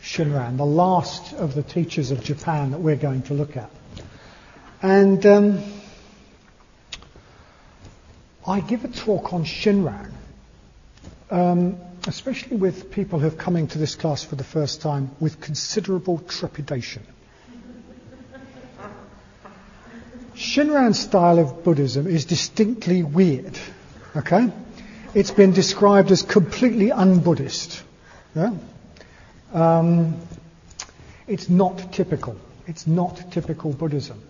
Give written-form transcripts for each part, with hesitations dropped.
Shinran, the last of the teachers of Japan that we're going to look at. And I give a talk on Shinran, especially with people who have come into this class for the first time, with considerable trepidation. Shinran's style of Buddhism is distinctly weird, okay? It's been described as completely un-Buddhist. Yeah? It's not typical. It's not typical Buddhism.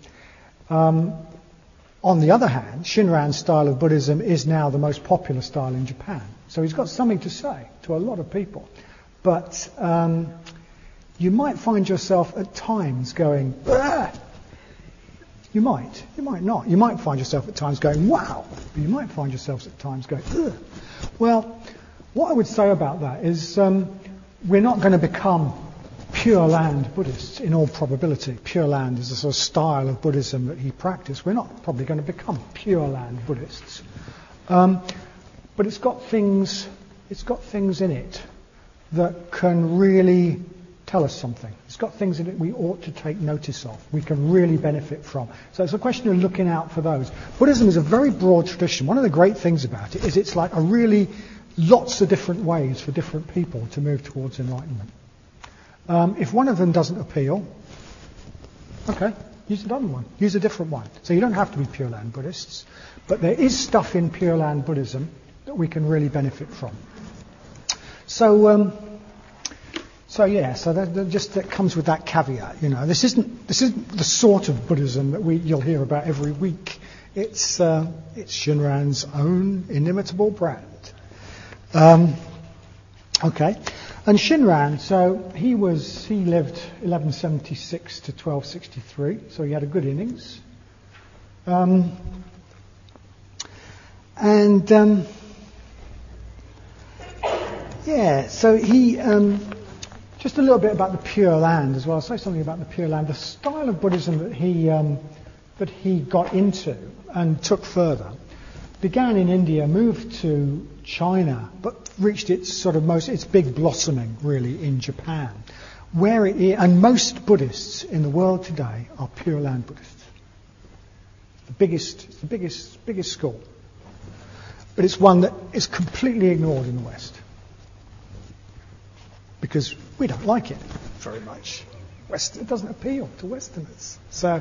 On the other hand, Shinran's style of Buddhism is now the most popular style in Japan. So he's got something to say to a lot of people. But you might find yourself at times going, "Bah!" You might not. You might find yourself at times going, "Wow!" But you might find yourselves at times going, "Ugh." Well, what I would say about that is we're not going to become Pure Land Buddhists in all probability. Pure Land is a sort of style of Buddhism that he practiced. We're not probably going to become Pure Land Buddhists. But it's got things in it that can really tell us something. It's got things in it we ought to take notice of. We can really benefit from. So it's a question of looking out for those. Buddhism is a very broad tradition. One of the great things about it is it's like a really lots of different ways for different people to move towards enlightenment. If one of them doesn't appeal, okay, use another one. Use a different one. So you don't have to be Pure Land Buddhists, but there is stuff in Pure Land Buddhism that we can really benefit from. So that comes with that caveat. You know, this isn't the sort of Buddhism that you'll hear about every week. It's Shinran's own inimitable brand. Okay. And Shinran, so he lived 1176 to 1263, so he had a good innings. So he, just a little bit about the Pure Land as well. I'll say something about the Pure Land. The style of Buddhism that he got into and took further began in India, moved to China, but reached its big blossoming really in Japan, where it is, and most Buddhists in the world today are Pure Land Buddhists. The biggest school, but it's one that is completely ignored in the West because we don't like it very much. It doesn't appeal to Westerners. So.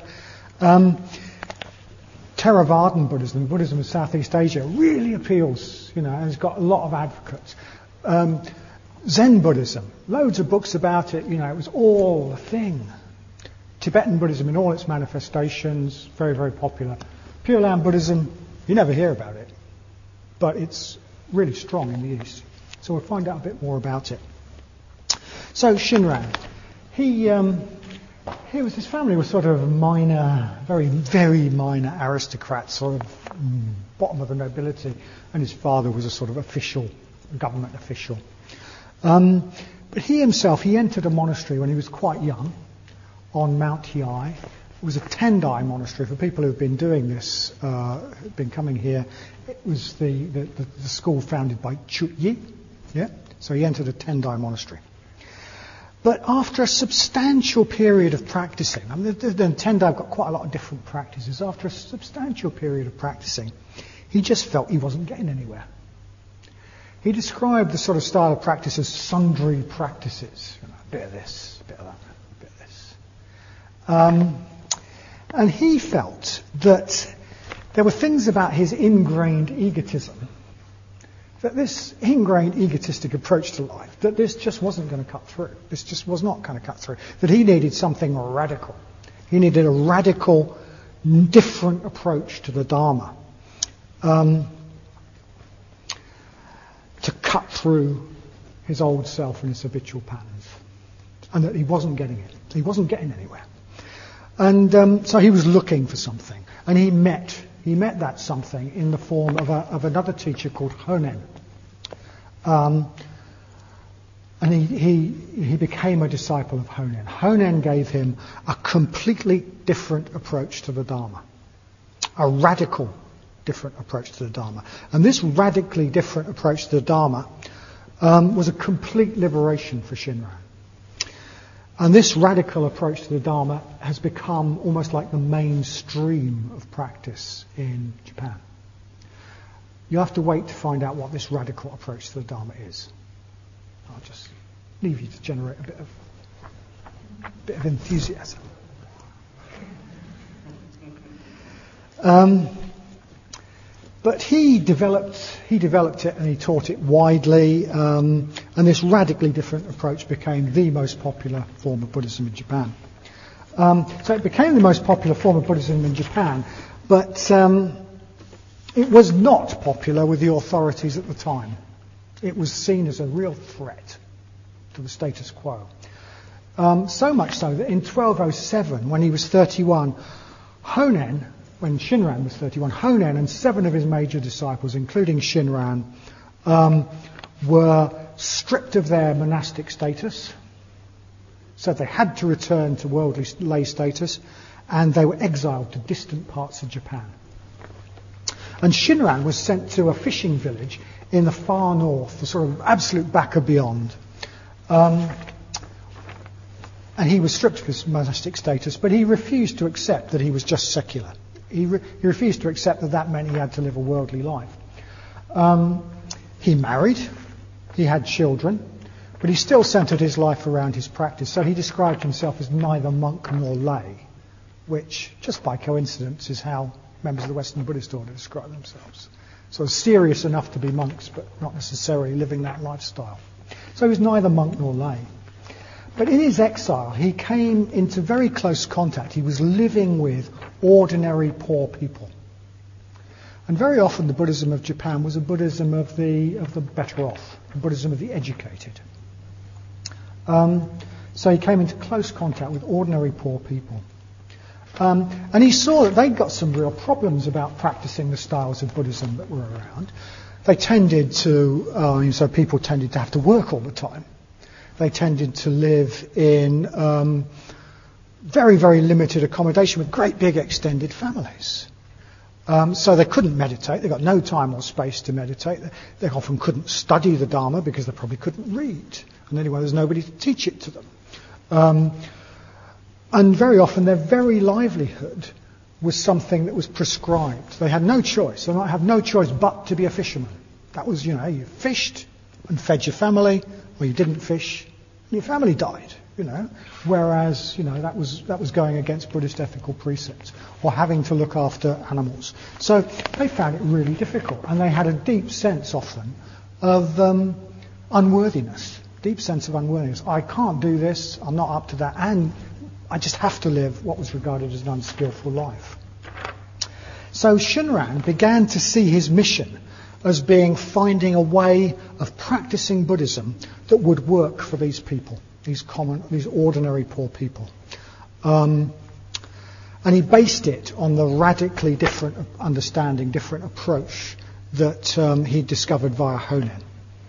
Theravadan Buddhism of Southeast Asia, really appeals, and has got a lot of advocates. Zen Buddhism, loads of books about it, it was all a thing. Tibetan Buddhism in all its manifestations, very, very popular. Pure Land Buddhism, you never hear about it, but it's really strong in the East. So we'll find out a bit more about it. So Shinran, his family was sort of minor, very, very minor aristocrats, sort of bottom of the nobility, and his father was a sort of government official. But he entered a monastery when he was quite young on Mount Hiei. It was a Tendai monastery. For people who have been doing this, been coming here, it was the school founded by Chutyi. Yeah? So he entered a Tendai monastery. But after a substantial period of practicing, the Tendai have got quite a lot of different practices. After a substantial period of practicing, he just felt he wasn't getting anywhere. He described the sort of style of practice as sundry practices. A bit of this, a bit of that, a bit of this. And he felt that there were things about his ingrained egotism, that this ingrained egotistic approach to life, that this just wasn't going to cut through. This just was not going to cut through. That he needed something radical. He needed a radical, different approach to the Dharma to cut through his old self and his habitual patterns. And that he wasn't getting it. He wasn't getting anywhere. And so he was looking for something. And he met that something in the form of another teacher called Honen. And he became a disciple of Honen. Honen gave him a completely different approach to the Dharma. A radical different approach to the Dharma. And this radically different approach to the Dharma was a complete liberation for Shinran. And this radical approach to the Dharma has become almost like the mainstream of practice in Japan. You have to wait to find out what this radical approach to the Dharma is. I'll just leave you to generate a bit of enthusiasm. But he developed it and he taught it widely, and this radically different approach became the most popular form of Buddhism in Japan. So it became the most popular form of Buddhism in Japan, but it was not popular with the authorities at the time. It was seen as a real threat to the status quo. So much so that in 1207, when he was 31, when Shinran was 31, Honen and 7 of his major disciples, including Shinran, were stripped of their monastic status. So they had to return to worldly lay status, and they were exiled to distant parts of Japan. And Shinran was sent to a fishing village in the far north, the sort of absolute back of beyond. And he was stripped of his monastic status, but he refused to accept that he was just secular. He refused to accept that meant he had to live a worldly life. He married, he had children, but he still centered his life around his practice. So he described himself as neither monk nor lay, which, just by coincidence, is how members of the Western Buddhist order describe themselves. So serious enough to be monks, but not necessarily living that lifestyle. So he was neither monk nor lay. But in his exile, he came into very close contact. He was living with ordinary poor people. And very often the Buddhism of Japan was a Buddhism of the better off, a Buddhism of the educated. So he came into close contact with ordinary poor people. And he saw that they'd got some real problems about practicing the styles of Buddhism that were around. They tended to, so people tended to have to work all the time. They tended to live in very, very limited accommodation with great big extended families. So they couldn't meditate. They got no time or space to meditate. They often couldn't study the Dharma because they probably couldn't read. And anyway, there's nobody to teach it to them. And very often their very livelihood was something that was prescribed. They had no choice. They might have no choice but to be a fisherman. That was, you fished and fed your family, or you didn't fish, and your family died, Whereas, that was going against Buddhist ethical precepts, or having to look after animals. So they found it really difficult, and they had a deep sense often of unworthiness. I can't do this, I'm not up to that, and I just have to live what was regarded as an unskillful life. So Shinran began to see his mission as being finding a way of practicing Buddhism that would work for these people, these ordinary poor people. And he based it on the radically different understanding, different approach that he discovered via Honen.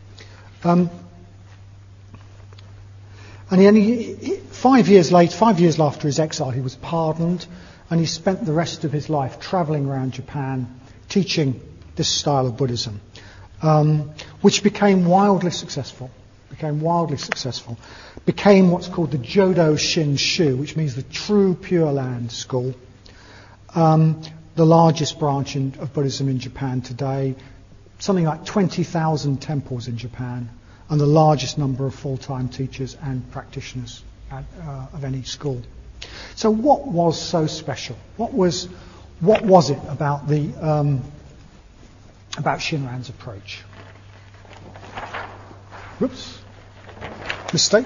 And he 5 years after his exile, he was pardoned, and he spent the rest of his life traveling around Japan, teaching this style of Buddhism, which became wildly successful. Became what's called the Jodo Shinshu, which means the true Pure Land school, the largest branch of Buddhism in Japan today, something like 20,000 temples in Japan, and the largest number of full-time teachers and practitioners of any school. So what was so special? What was it about about Shinran's approach? Whoops. Mistake.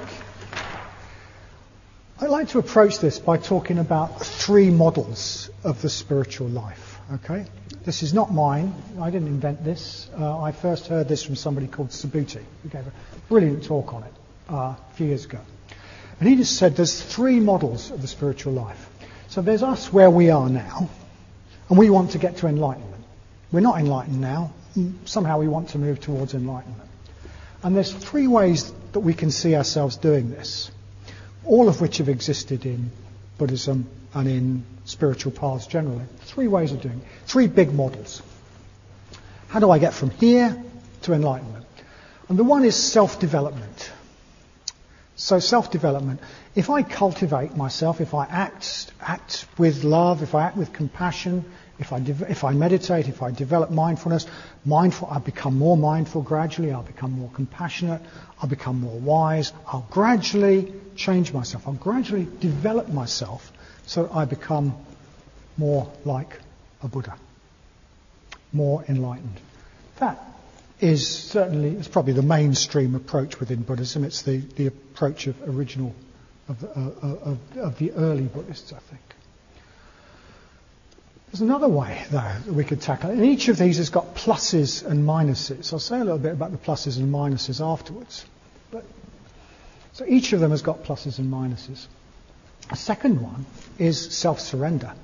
I'd like to approach this by talking about 3 models of the spiritual life. Okay? This is not mine. I didn't invent this. I first heard this from somebody called Subhuti, who gave a brilliant talk on it a few years ago. And he just said there's 3 models of the spiritual life. So there's us where we are now, and we want to get to enlightenment. We're not enlightened now. Somehow we want to move towards enlightenment. And there's 3 ways that we can see ourselves doing this, all of which have existed in Buddhism and in spiritual paths generally. 3 ways of doing it. 3 big models. How do I get from here to enlightenment? And the one is self-development. So self-development. If I cultivate myself, if I act with love, if I act with compassion, if I meditate, if I develop mindfulness, I become more mindful gradually, I'll become more compassionate, I'll become more wise, I'll gradually change myself, I'll gradually develop myself so that I become more like a Buddha, more enlightened. That is certainly, it's probably the mainstream approach within Buddhism. It's the approach of the early Buddhists, I think. There's another way, though, that we could tackle it. And each of these has got pluses and minuses. I'll say a little bit about the pluses and minuses afterwards. So each of them has got pluses and minuses. A second one is self-surrender.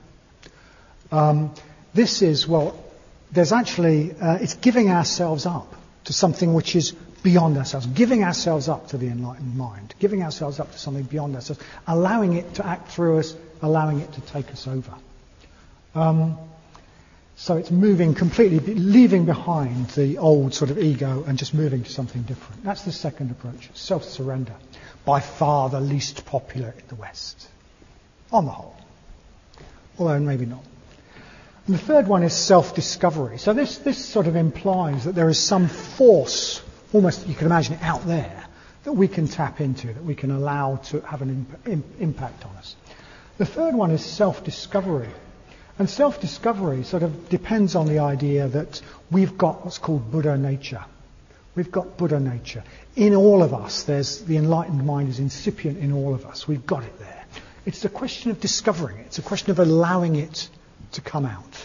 This is, there's actually, it's giving ourselves up to something which is beyond ourselves, giving ourselves up to the enlightened mind, giving ourselves up to something beyond ourselves, allowing it to act through us, allowing it to take us over. So it's moving completely, leaving behind the old sort of ego and just moving to something different. That's the second approach, self-surrender. By far the least popular in the West, on the whole. Although maybe not. And the third one is self-discovery. So this sort of implies that there is some force, almost you can imagine it out there, that we can tap into, that we can allow to have an impact on us. The third one is self-discovery. And self-discovery sort of depends on the idea that we've got what's called Buddha nature. We've got Buddha nature. In all of us, the enlightened mind is incipient in all of us. We've got it there. It's a question of discovering it. It's a question of allowing it to come out.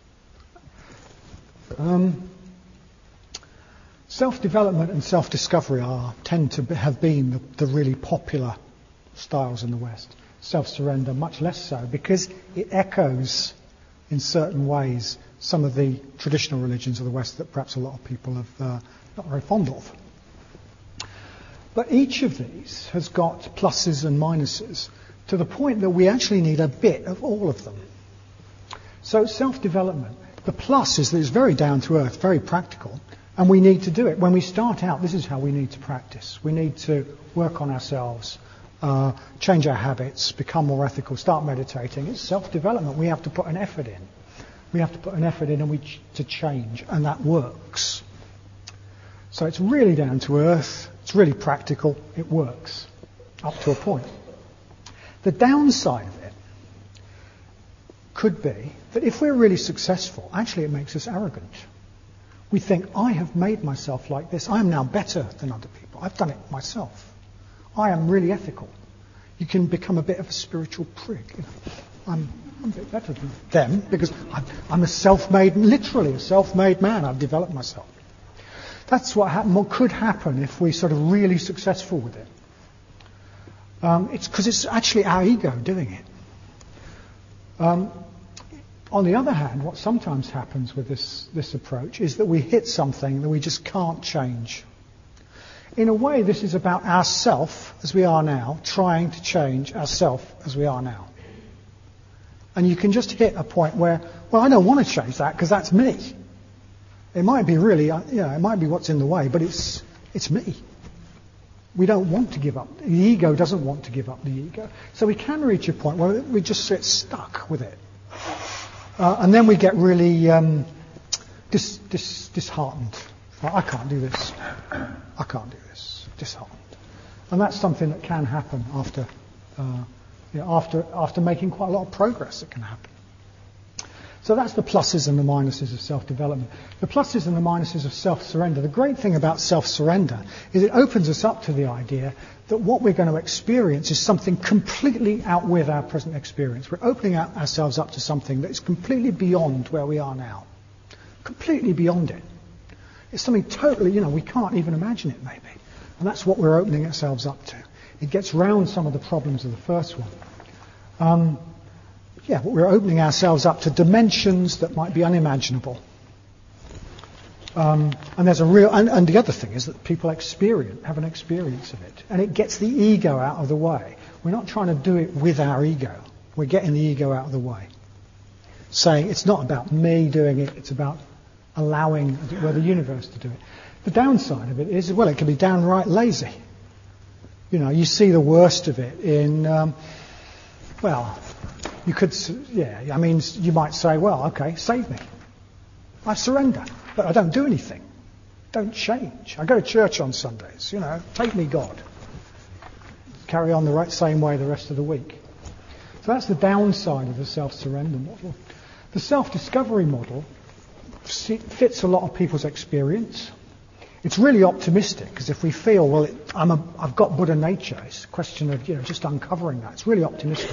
Self-development and self-discovery tend to have been the really popular styles in the West. Self-surrender, much less so, because it echoes in certain ways some of the traditional religions of the West that perhaps a lot of people have not very fond of. But each of these has got pluses and minuses to the point that we actually need a bit of all of them. So self-development, the plus is that it's very down to earth, very practical, and we need to do it. When we start out, this is how we need to practice. We need to work on ourselves, change our habits, become more ethical, start meditating. It's self-development. We have to put an effort in. We have to put an effort in to change, and that works. So it's really down to earth, it's really practical, it works, up to a point. The downside of it could be that if we're really successful, actually it makes us arrogant. We think, I have made myself like this, I am now better than other people, I've done it myself. I am really ethical. You can become a bit of a spiritual prig. I'm a bit better than them because I'm literally a self-made man. I've developed myself. That's what could happen if we're sort of really successful with it. It's because it's actually our ego doing it. On the other hand, what sometimes happens with this approach is that we hit something that we just can't change. In a way, this is about ourself as we are now, trying to change ourself as we are now. And you can just hit a point where, I don't want to change that because that's me. It might be really, it might be what's in the way, but it's me. We don't want to give up. The ego doesn't want to give up the ego. So we can reach a point where we just get stuck with it. And then we get really disheartened. I can't do this. I can't do this. Disheartened. And that's something that can happen after making quite a lot of progress. It can happen. So that's the pluses and the minuses of self-development. The pluses and the minuses of self-surrender. The great thing about self-surrender is it opens us up to the idea that what we're going to experience is something completely out with our present experience. We're opening ourselves up to something that is completely beyond where we are now. Completely beyond it. It's something totally, we can't even imagine it maybe. And that's what we're opening ourselves up to. It gets round some of the problems of the first one. But we're opening ourselves up to dimensions that might be unimaginable. And there's and the other thing is that people have an experience of it. And it gets the ego out of the way. We're not trying to do it with our ego. We're getting the ego out of the way. Saying it's not about me doing it, it's about allowing the universe to do it. The downside of it is, it can be downright lazy. You see the worst of it in, you could, you might say, well, okay, save me. I surrender, but I don't do anything. Don't change. I go to church on Sundays, take me, God. Carry on the same way the rest of the week. So that's the downside of the self-surrender model. The self-discovery model fits a lot of people's experience. It's really optimistic, because if we feel, well, I've got Buddha nature, it's a question of just uncovering that. It's really optimistic.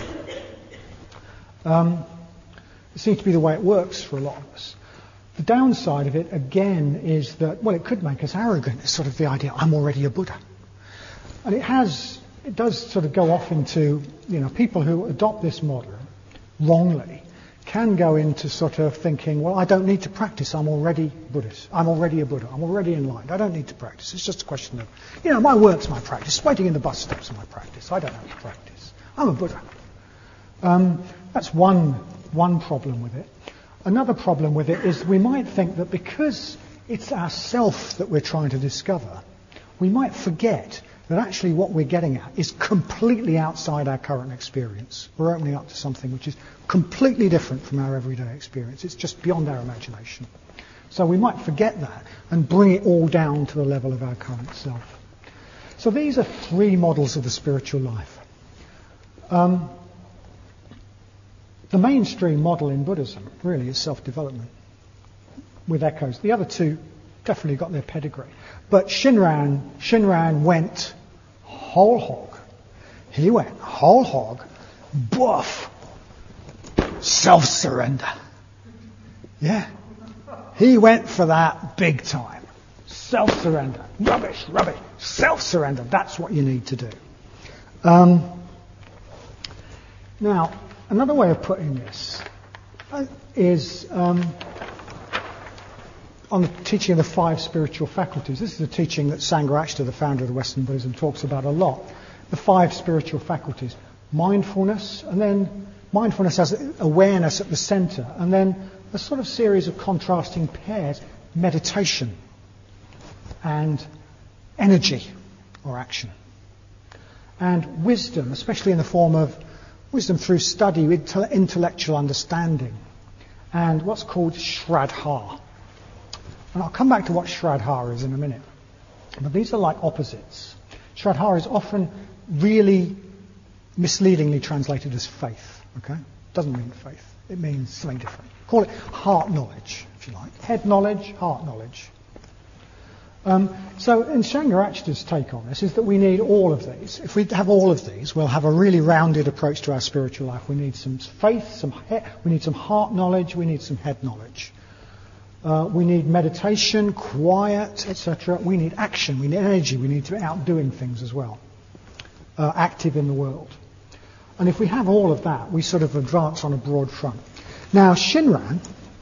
It seems to be the way it works for a lot of us. The downside of it, again, is that, it could make us arrogant. It's sort of the idea, I'm already a Buddha. And it does sort of go off into, people who adopt this model wrongly can go into sort of thinking, well, I don't need to practice. I'm already Buddhist. I'm already a Buddha. I'm already enlightened. I don't need to practice. It's just a question of, my work's my practice. Waiting in the bus stops is my practice. I don't have to practice. I'm a Buddha. That's one problem with it. Another problem with it is we might think that because it's ourself that we're trying to discover, we might forget that actually what we're getting at is completely outside our current experience. We're opening up to something which is completely different from our everyday experience. It's just beyond our imagination. So we might forget that and bring it all down to the level of our current self. So these are three models of the spiritual life. The mainstream model in Buddhism really is self-development with echoes. The other two definitely got their pedigree. But Shinran went whole hog. He went whole hog, boof, self-surrender. Yeah. He went for that big time. Self-surrender. Rubbish. Self-surrender. That's what you need to do. Now, another way of putting this is on the teaching of the 5 spiritual faculties. This is a teaching that Sangharakshita, the founder of Western Buddhism, talks about a lot. The 5 spiritual faculties. Mindfulness, and then mindfulness as awareness at the center, and then a sort of series of contrasting pairs, meditation and energy or action. And wisdom, especially in the form of wisdom through study, intellectual understanding, and what's called Shraddha. And I'll come back to what Shraddha is in a minute. But these are like opposites. Shraddha is often really misleadingly translated as faith. Okay? Doesn't mean faith. It means something different. Call it heart knowledge, if you like. Head knowledge, heart knowledge. So in Sangharakshita's take on this is that we need all of these. If we have all of these, we'll have a really rounded approach to our spiritual life. We need some faith, we need some heart knowledge, we need some head knowledge. We need meditation, quiet, etc. We need action, we need energy, we need to be out doing things as well. Active in the world. And if we have all of that, we sort of advance on a broad front. Now, Shinran,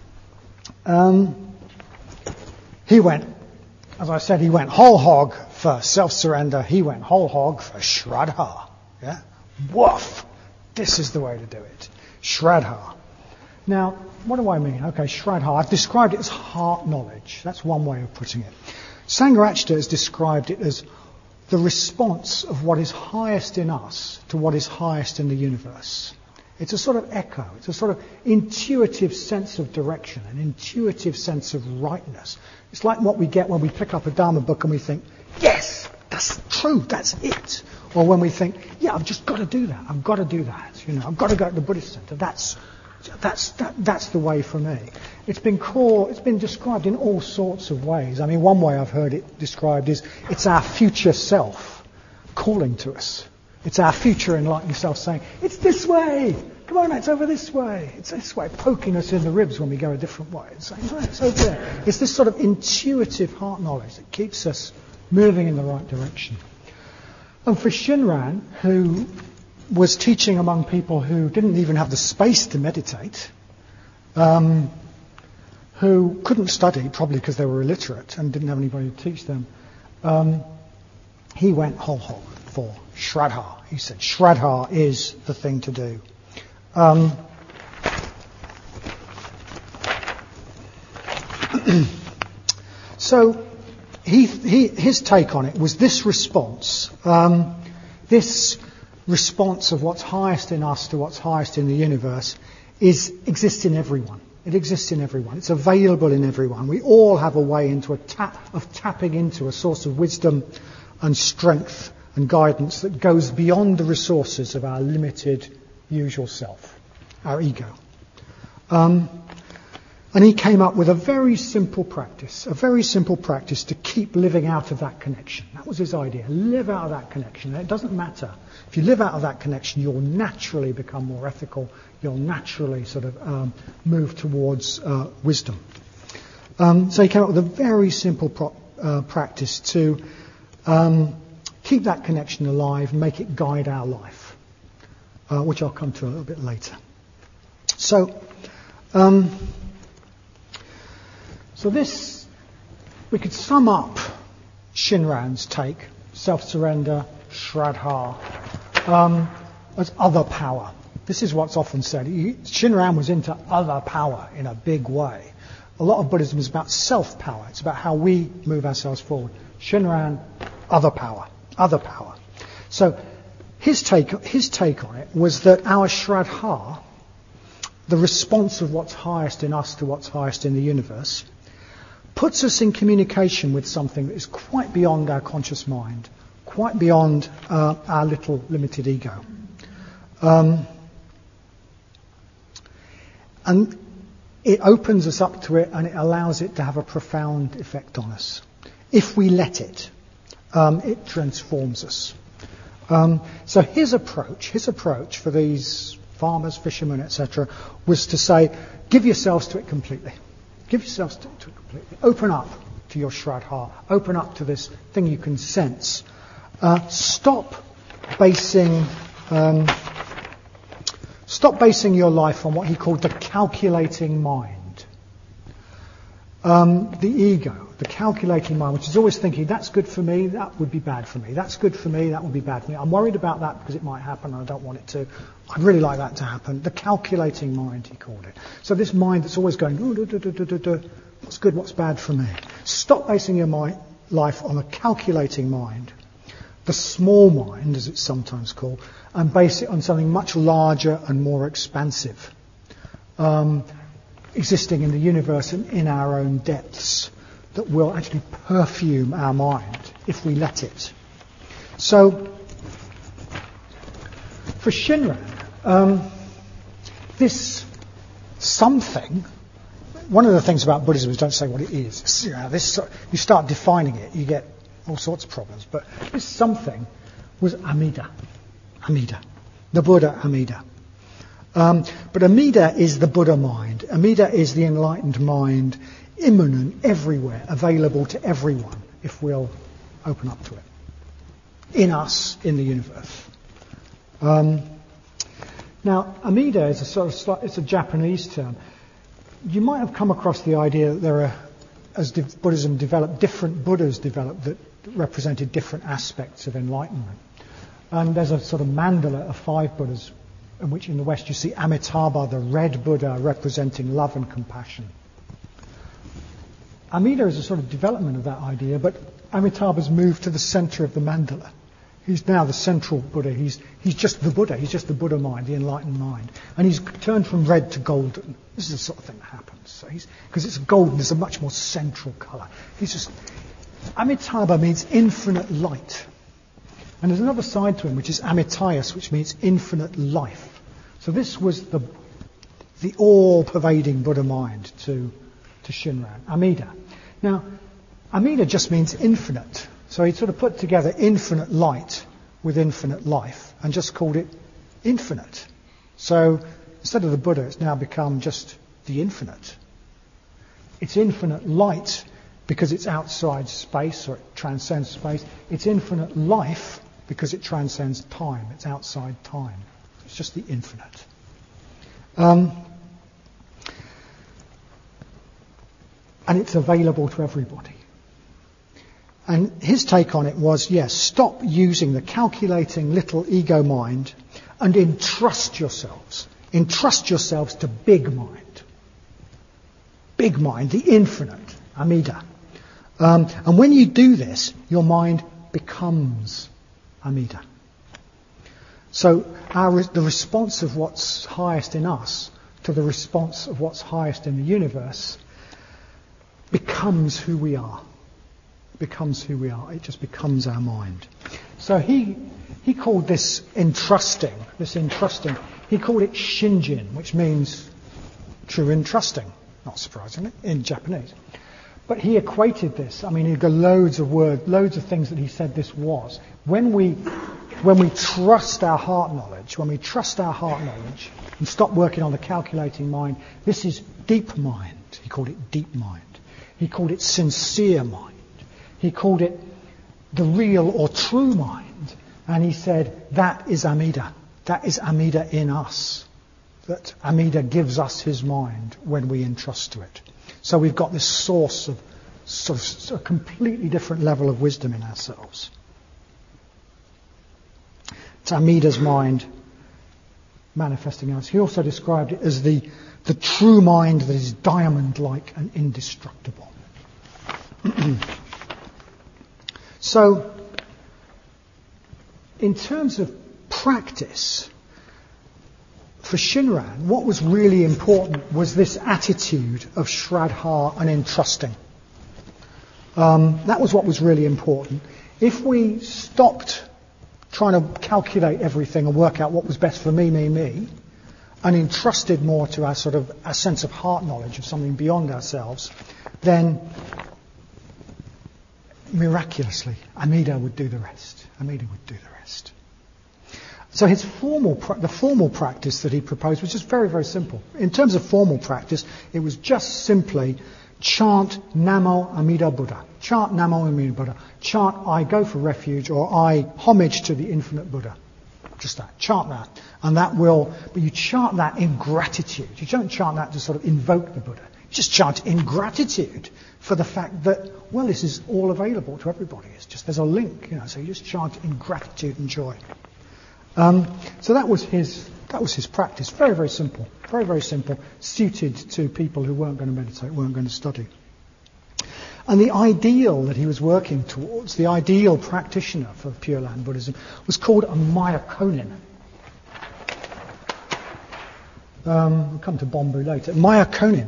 he went, as I said, he went whole hog for self-surrender. He went whole hog for Shraddha. Yeah? Woof! This is the way to do it. Shraddha. Now, what do I mean? Okay, Shraddha. I've described it as heart knowledge. That's one way of putting it. Sangharakshita has described it as the response of what is highest in us to what is highest in the universe. It's a sort of echo. It's a sort of intuitive sense of direction, an intuitive sense of rightness. It's like what we get when we pick up a Dharma book and we think, yes, that's true, that's it. Or when we think, yeah, I've just got to do that. I've got to do that. I've got to go to the Buddhist center. That's the way for me. It's been described in all sorts of ways. I mean, one way I've heard it described is it's our future self calling to us. It's our future enlightened self saying, it's this way. Come on, it's over this way. It's this way, poking us in the ribs when we go a different way. It's saying, no, it's over there. It's this sort of intuitive heart knowledge that keeps us moving in the right direction. And for Shinran, who was teaching among people who didn't even have the space to meditate, who couldn't study, probably because they were illiterate and didn't have anybody to teach them, he went whole hog for Shraddha. He said, Shraddha is the thing to do. So his take on it was this response. this response of what's highest in us to what's highest in the universe exists in everyone. It exists in everyone. It's available in everyone. We all have a way into tapping into a source of wisdom and strength and guidance that goes beyond the resources of our limited usual self, our ego. And he came up with a very simple practice to keep living out of that connection. That was his idea. Live out of that connection. And it doesn't matter. If you live out of that connection, you'll naturally become more ethical. You'll naturally sort of move towards wisdom. So he came up with a very simple practice to keep that connection alive, make it guide our life, which I'll come to a little bit later. So this, we could sum up Shinran's take, self-surrender, Shraddha, as other power. This is what's often said. Shinran was into other power in a big way. A lot of Buddhism is about self-power. It's about how we move ourselves forward. Shinran, other power. So his take on it was that our Shraddha, the response of what's highest in us to what's highest in the universe, puts us in communication with something that is quite beyond our conscious mind, quite beyond our little limited ego. And it opens us up to it, and it allows it to have a profound effect on us. If we let it, it transforms us. So his approach for these farmers, fishermen, etc., was to say, give yourselves to it completely. Give yourselves to it completely. Open up to your Shraddha. Open up to this thing you can sense. Stop basing your life on what he called the calculating mind. The ego, the calculating mind, which is always thinking, that's good for me, that would be bad for me. That's good for me, that would be bad for me. I'm worried about that because it might happen and I don't want it to. I'd really like that to happen. The calculating mind, he called it. So this mind that's always going, what's good, what's bad for me. Stop basing your life on a calculating mind, the small mind, as it's sometimes called, and base it on something much larger and more expansive, existing in the universe and in our own depths, that will actually perfume our mind if we let it. So, for Shinran, this something, one of the things about Buddhism is don't say what it is. You start defining it, you get all sorts of problems. But this something was Amida, the Buddha Amida. But Amida is the Buddha mind. Amida is the enlightened mind, immanent, everywhere, available to everyone if we'll open up to it. In us, in the universe. Now, Amida is it's a Japanese term. You might have come across the idea that there are, as Buddhism developed, different Buddhas developed that represented different aspects of enlightenment. And there's a sort of mandala of 5 Buddhas, in which in the West you see Amitabha, the red Buddha, representing love and compassion. Amida is a sort of development of that idea, but Amitabha's moved to the center of the mandala. He's now the central Buddha. He's just the Buddha. He's just the Buddha mind, the enlightened mind. And he's turned from red to golden. This is the sort of thing that happens. So because it's golden, it's a much more central colour. Amitabha means infinite light. And there's another side to him, which is Amitayus, which means infinite life. So this was the all-pervading Buddha mind to Shinran, Amida. Now, Amida just means infinite. So he sort of put together infinite light with infinite life and just called it infinite. So instead of the Buddha, it's now become just the infinite. It's infinite light because it's outside space, or it transcends space. It's infinite life because it transcends time. It's outside time. It's just the infinite. And it's available to everybody. And his take on it was, yes, stop using the calculating little ego mind and entrust yourselves. Entrust yourselves to big mind. Big mind, the infinite, Amida. And when you do this, your mind becomes Amida. So the response of what's highest in us to the response of what's highest in the universe becomes who we are. Becomes who we are. It just becomes our mind. So he called this entrusting. He called it shinjin, which means true entrusting, not surprisingly, in Japanese. But he equated this. I mean, he'd got loads of things that he said this was. When we trust our heart knowledge, and stop working on the calculating mind, this is deep mind. He called it deep mind. He called it sincere mind. He called it the real or true mind. And he said, that is Amida. That is Amida in us. That Amida gives us his mind when we entrust to it. So we've got this source of sort of a completely different level of wisdom in ourselves. It's Amida's mind manifesting in us. He also described it as the true mind that is diamond-like and indestructible. So, in terms of practice, for Shinran, what was really important was this attitude of Shraddha and entrusting. That was what was really important. If we stopped trying to calculate everything and work out what was best for me, and entrusted more to our sense of heart knowledge of something beyond ourselves, then miraculously, Amida would do the rest. So the formal practice that he proposed was just very, very simple. In terms of formal practice, it was just simply chant Namo Amida Buddha. Chant Namo Amida Buddha. Chant I go for refuge, or I homage to the infinite Buddha. Just that. Chant that. And that will, but you chant that in gratitude. You don't chant that to sort of invoke the Buddha. You just chant in gratitude for the fact that, well, this is all available to everybody. It's just, there's a link, so you just chant in gratitude and joy. So that was his practice. Very, very simple. Very, very simple. Suited to people who weren't going to meditate, weren't going to study. And the ideal that he was working towards, the ideal practitioner for Pure Land Buddhism, was called a Maya Konin. We'll come to Bombu later. Maya Konin.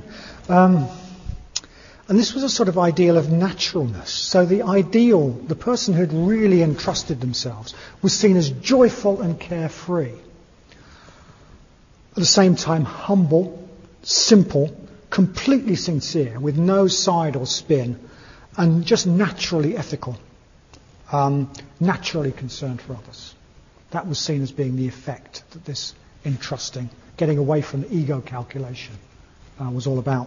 And this was a sort of ideal of naturalness. So the person who had really entrusted themselves, was seen as joyful and carefree. At the same time, humble, simple, completely sincere, with no side or spin, and just naturally ethical, naturally concerned for others. That was seen as being the effect that this entrusting, getting away from the ego calculation, was all about.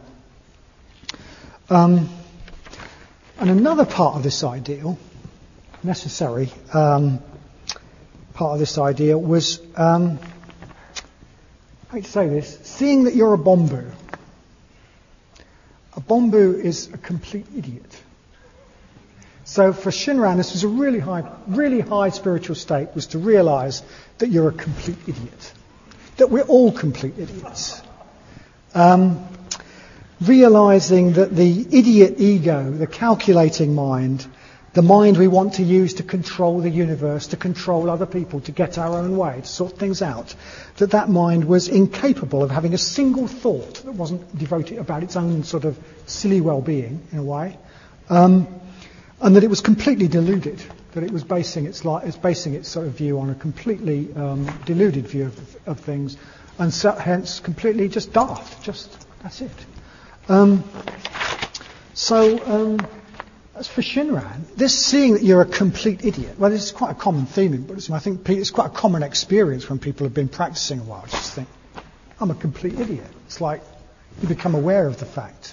And another part of this ideal, necessary part of this ideal, was, I hate to say this, seeing that you're a Bombu. A Bombu is a complete idiot. So for Shinran, this was a really high spiritual state, was to realize that you're a complete idiot. That we're all complete idiots. Realizing that the idiot ego, the calculating mind, the mind we want to use to control the universe, to control other people, to get our own way, to sort things out, that mind was incapable of having a single thought that wasn't devoted about its own sort of silly well-being, in a way, and that it was completely deluded, that it was basing its sort of view on a completely deluded view of things, and so, hence completely just daft, that's it. As for Shinran, this seeing that you're a complete idiot, well, this is quite a common theme in Buddhism. I think it's quite a common experience when people have been practicing a while. Just think, I'm a complete idiot. It's like you become aware of the fact.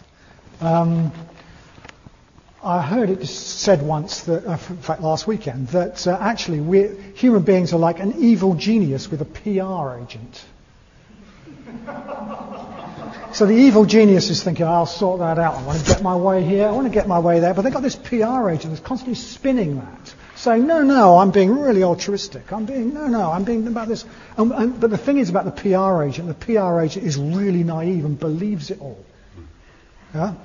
I heard it said once, that, in fact last weekend, that actually human beings are like an evil genius with a PR agent. So the evil genius is thinking, I'll sort that out. I want to get my way here. I want to get my way there. But they've got this PR agent that's constantly spinning that, saying, no, I'm being really altruistic. I'm being about this. But the thing is about the PR agent is really naive and believes it all. Yeah?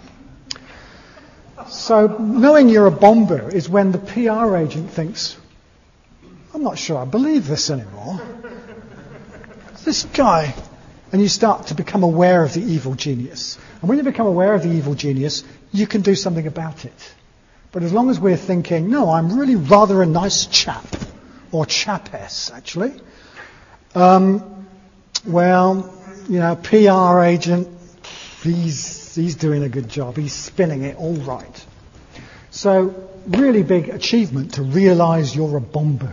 So knowing you're a Bombu is when the PR agent thinks, I'm not sure I believe this anymore. This guy. And you start to become aware of the evil genius. And when you become aware of the evil genius, you can do something about it. But as long as we're thinking, no, I'm really rather a nice chap, or chapess, actually. Well, PR agent, he's doing a good job. He's spinning it all right. So, really big achievement to realise you're a bombu.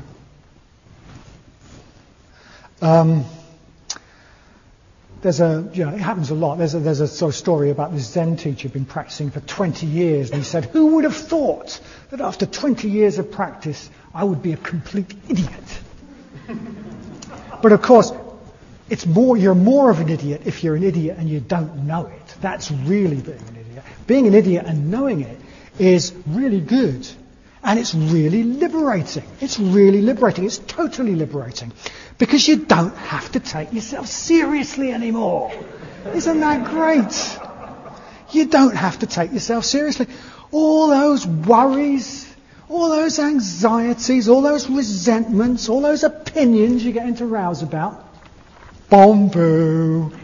It happens a lot. There's a sort of story about this Zen teacher who'd been practicing for 20 years, and he said, who would have thought that after 20 years of practice, I would be a complete idiot? But of course, you're more of an idiot if you're an idiot and you don't know it. That's really being an idiot. Being an idiot and knowing it is really good. And it's really liberating. It's really liberating. It's totally liberating. Because you don't have to take yourself seriously anymore. Isn't that great? You don't have to take yourself seriously. All those worries, all those anxieties, all those resentments, all those opinions you get into rows about. Bombu.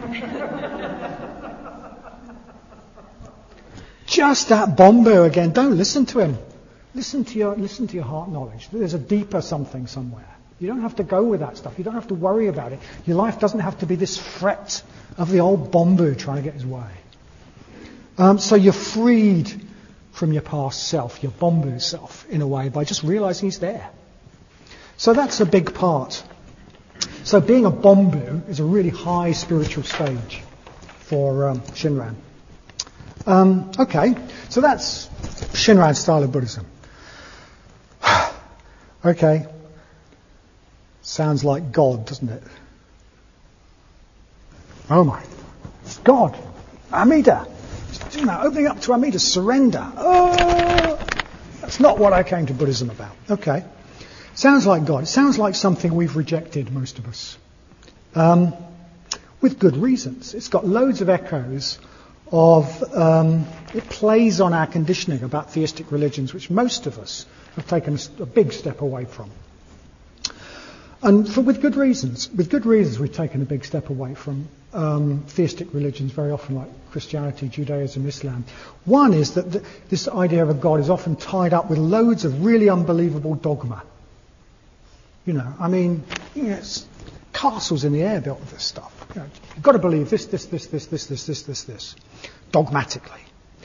Just that bombu again. Don't listen to him. Listen to your heart knowledge. There's a deeper something somewhere. You don't have to go with that stuff. You don't have to worry about it. Your life doesn't have to be this fret of the old bombu trying to get his way. So you're freed from your past self, your bombu self, in a way, by just realizing he's there. So that's a big part. So being a bombu is a really high spiritual stage for Shinran. Okay, so that's Shinran's style of Buddhism. Okay. Sounds like God, doesn't it? Oh my, it's God. Amida. Opening up to Amida, surrender. Oh, that's not what I came to Buddhism about. Okay. Sounds like God. It sounds like something we've rejected, most of us. With good reasons. It's got loads of echoes of, it plays on our conditioning about theistic religions, which most of us have taken a big step away from. And with good reasons. With good reasons we've taken a big step away from theistic religions, very often like Christianity, Judaism, Islam. One is that this idea of a God is often tied up with loads of really unbelievable dogma. It's castles in the air built with this stuff. You've got to believe this, dogmatically.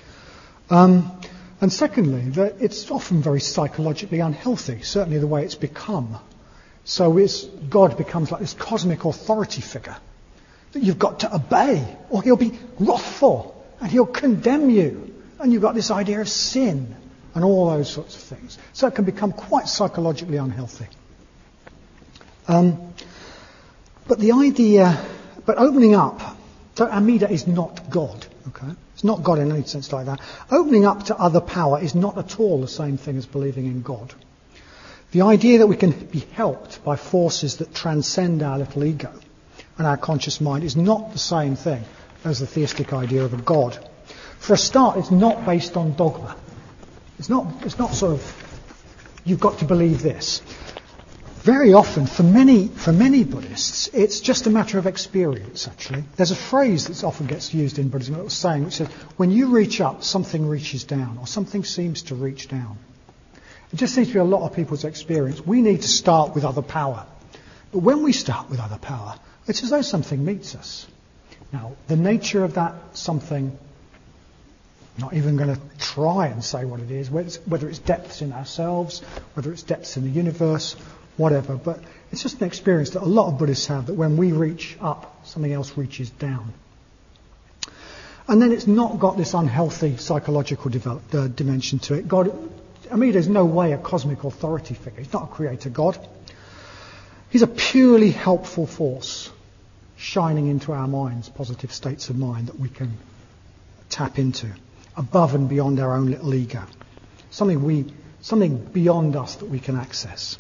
And secondly, that it's often very psychologically unhealthy, certainly the way it's become. So God becomes like this cosmic authority figure that you've got to obey, or he'll be wrathful and he'll condemn you. And you've got this idea of sin and all those sorts of things. So it can become quite psychologically unhealthy. But opening up, so Amida is not God, okay? It's not God in any sense like that. Opening up to other power is not at all the same thing as believing in God. The idea that we can be helped by forces that transcend our little ego and our conscious mind is not the same thing as the theistic idea of a God. For a start, it's not based on dogma. It's not sort of, you've got to believe this. Very often, for many Buddhists, it's just a matter of experience, actually. There's a phrase that often gets used in Buddhism, a little saying, which says, when you reach up, something reaches down, or something seems to reach down. It just seems to be a lot of people's experience. We need to start with other power. But when we start with other power, it's as though something meets us. Now, the nature of that something, not even going to try and say what it is, whether it's depths in ourselves, whether it's depths in the universe, whatever, but it's just an experience that a lot of Buddhists have, that when we reach up, something else reaches down. And then it's not got this unhealthy psychological dimension to it. Amida's no way a cosmic authority figure. He's not a creator God. He's a purely helpful force shining into our minds, positive states of mind that we can tap into, above and beyond our own little ego. Something beyond us that we can access.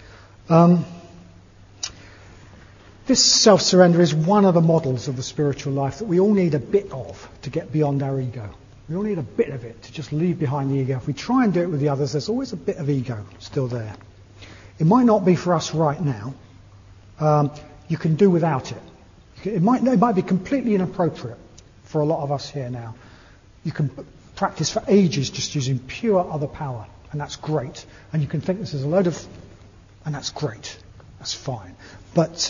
This self-surrender is one of the models of the spiritual life that we all need a bit of to get beyond our ego. We all need a bit of it to just leave behind the ego. If we try and do it with the others, there's always a bit of ego still there. It might not be for us right now. You can do without it. It might be completely inappropriate for a lot of us here now. You can practice for ages just using pure other power, and that's great. And you can think this is a load of... and that's great. That's fine. But...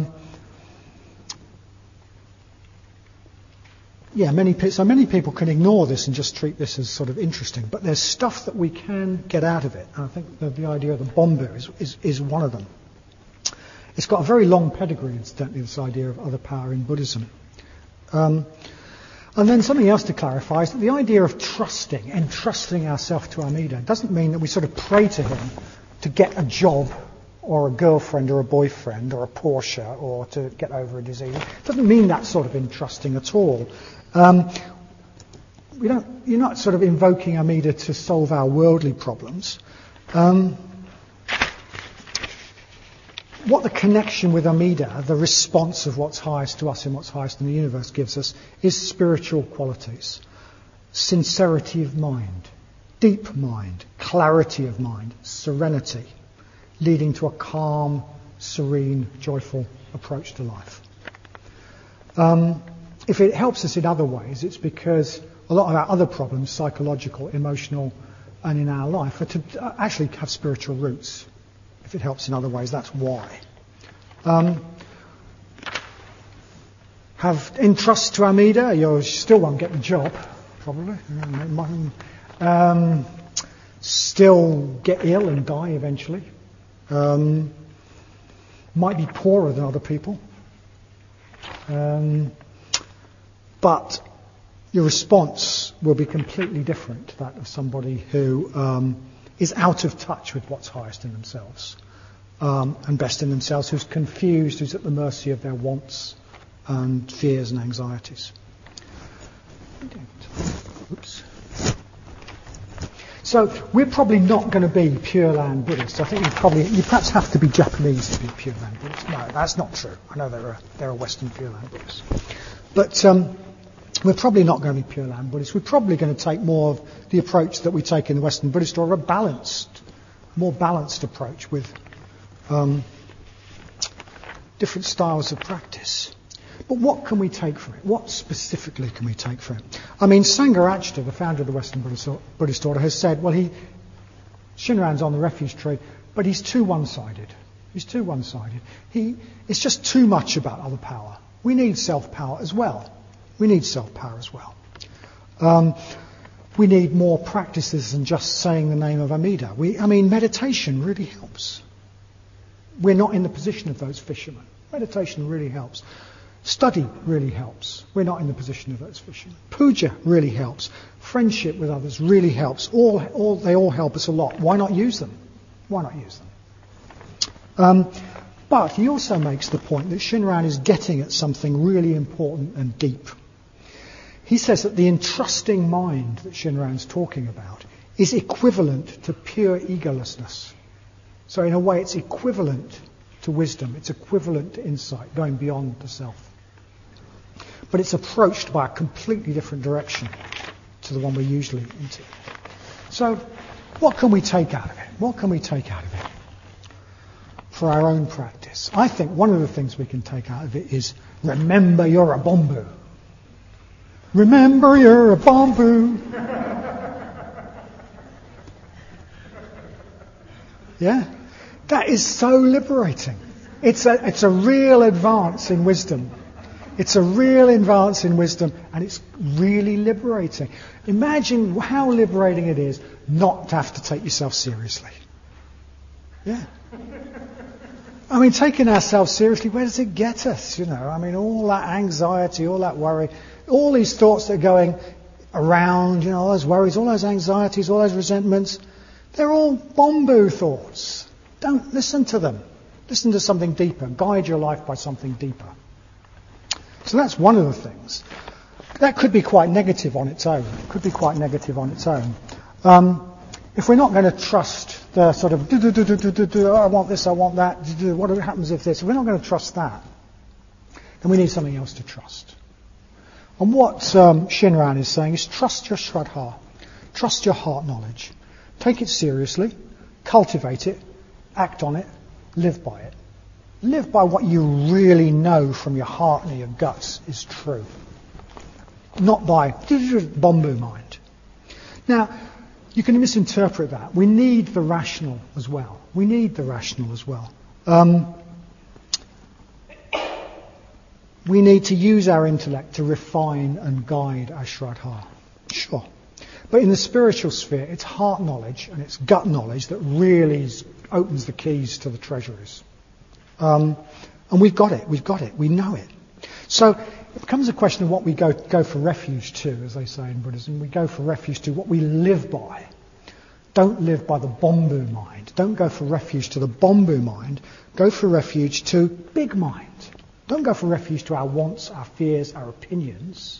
many people can ignore this and just treat this as sort of interesting. But there's stuff that we can get out of it. And I think the idea of the Bombu is one of them. It's got a very long pedigree, incidentally, this idea of other power in Buddhism. And then something else to clarify is that the idea of entrusting ourselves to Amida, doesn't mean that we sort of pray to him to get a job or a girlfriend or a boyfriend or a Porsche or to get over a disease. It doesn't mean that sort of entrusting at all. You're not sort of invoking Amida to solve our worldly problems. What the connection with Amida, the response of what's highest to us and what's highest in the universe gives us, is spiritual qualities. Sincerity of mind, deep mind, clarity of mind, serenity, leading to a calm, serene, joyful approach to life. If it helps us in other ways, it's because a lot of our other problems, psychological, emotional, and in our life, are to actually have spiritual roots. If it helps in other ways, that's why. Have entrust to Amida, you still won't get the job, probably. Still get ill and die eventually. Might be poorer than other people. But your response will be completely different to that of somebody who is out of touch with what's highest in themselves and best in themselves, who's confused, who's at the mercy of their wants and fears and anxieties. Oops. So we're probably not going to be Pure Land Buddhists. I think you perhaps have to be Japanese to be Pure Land Buddhists. No, that's not true. I know there are Western Pure Land Buddhists. But we're probably not going to be Pure Land Buddhists. We're probably going to take more of the approach that we take in the Western Buddhist, or a more balanced approach with different styles of practice. But what can we take from it? What specifically can we take from it? I mean, Sangharakshita, the founder of the Western Buddhist order, has said, well, Shinran's on the refuge tree, but he's too one-sided. He's too one-sided. It's just too much about other power. We need self-power as well. We need more practices than just saying the name of Amida. Meditation really helps. We're not in the position of those fishermen. Meditation really helps. Study really helps. We're not in the position of those fishermen. Puja really helps. Friendship with others really helps. They all help us a lot. Why not use them? But he also makes the point that Shinran is getting at something really important and deep. He says that the entrusting mind that Shinran's talking about is equivalent to pure egolessness. So in a way it's equivalent to wisdom, it's equivalent to insight, going beyond the self. But it's approached by a completely different direction to the one we're usually into. So what can we take out of it? For our own practice. I think one of the things we can take out of it is, remember you're a Bombu. Remember you're a Bombu. Yeah? That is so liberating. It's a real advance in wisdom. And it's really liberating. Imagine how liberating it is not to have to take yourself seriously. Yeah. Taking ourselves seriously, where does it get us? All that anxiety, all that worry, all these thoughts that are going around, all those worries, all those anxieties, all those resentments, they're all Bombu thoughts. Don't listen to them. Listen to something deeper. Guide your life by something deeper. So that's one of the things. That could be quite negative on its own. If we're not going to trust the sort of, I want this, I want that, what happens if this? If we're not going to trust that, then we need something else to trust. And what Shinran is saying is trust your Shraddha, trust your heart knowledge. Take it seriously, cultivate it, act on it, live by it. Live by what you really know from your heart and your guts is true. Not by bombu mind. Now, you can misinterpret that. We need the rational as well. We need to use our intellect to refine and guide our Shraddha. Sure. But in the spiritual sphere, it's heart knowledge and it's gut knowledge that really opens the keys to the treasuries. And we've got it, we know it. So it becomes a question of what we go for refuge to, as they say in Buddhism. We go for refuge to what we live by. Don't live by the bombu mind. Don't go for refuge to the bombu mind. Go for refuge to big mind. Don't go for refuge to our wants, our fears, our opinions.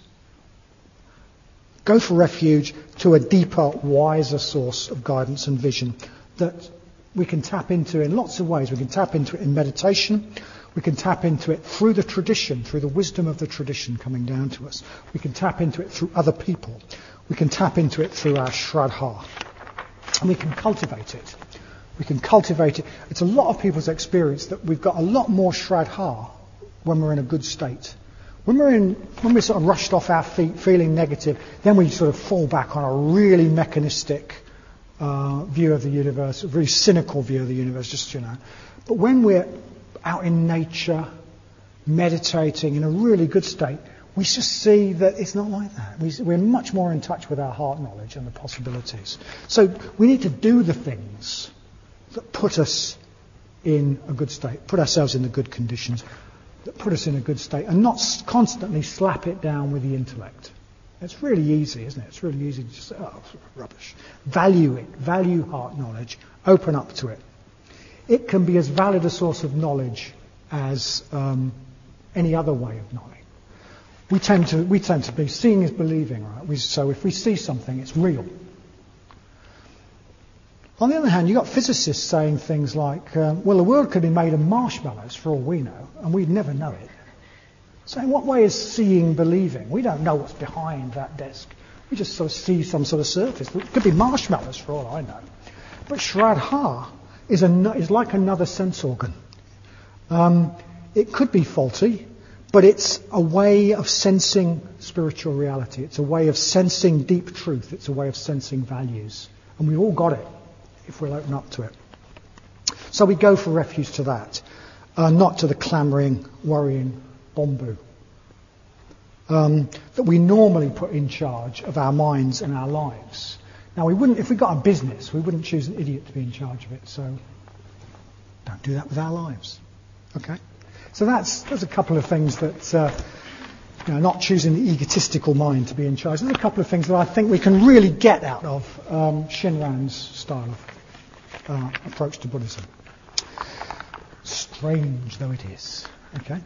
Go for refuge to a deeper, wiser source of guidance and vision that we can tap into in lots of ways. We can tap into it in meditation. We can tap into it through the tradition, through the wisdom of the tradition coming down to us. We can tap into it through other people. We can tap into it through our Shraddha. And we can cultivate it. It's a lot of people's experience that we've got a lot more Shraddha when we're in a good state. When we're sort of rushed off our feet, feeling negative, then we sort of fall back on a really mechanistic view of the universe, a very cynical view of the universe, But when we're out in nature, meditating in a really good state, we just see that it's not like that. We're much more in touch with our heart knowledge and the possibilities. So we need to do the things that put us in a good state, put ourselves in the good conditions, that put us in a good state, and not constantly slap it down with the intellect. It's really easy, isn't it? It's really easy to just say, oh, rubbish. Value it. Value heart knowledge. Open up to it. It can be as valid a source of knowledge as any other way of knowing. We tend to be seeing is believing, right? So if we see something, it's real. On the other hand, you've got physicists saying things like, well, the world could be made of marshmallows for all we know, and we'd never know it. So in what way is seeing believing? We don't know what's behind that desk. We just sort of see some sort of surface. It could be marshmallows for all I know. But Shraddha is like another sense organ. It could be faulty, but it's a way of sensing spiritual reality. It's a way of sensing deep truth. It's a way of sensing values. And we've all got it if we'll open up to it. So we go for refuge to that, not to the clamouring, worrying bombu that we normally put in charge of our minds and our lives. Now, if we got a business, we wouldn't choose an idiot to be in charge of it, so don't do that with our lives. Okay? So there's a couple of things that, not choosing the egotistical mind to be in charge. There's a couple of things that I think we can really get out of Shinran's style of approach to Buddhism. Strange though it is. Okay?